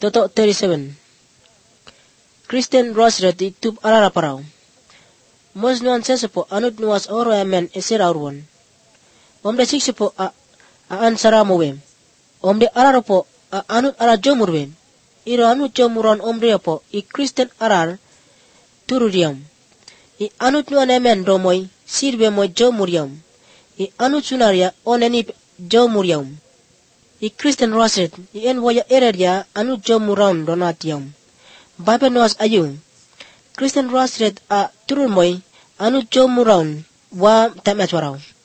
Toto 37. Kristen Rosret itub alara parao. Mos nuan sesepo anut nuas oro amen eseraurwan. Omde siksepo a an saramowe. Omde araropo a anut ara jomurwe. Iro anut jomuran omde po I Kristen arar tururiam. I anut nuan amen romoy sirbe moy jomuriam. I anut sunaria oneni jomuriam. I Kristen Rosret I en waya ereria anut jomuran donatiam. Bible nos ayu. Kristen Rosret a turur moy anut jomuran wa tamet warau.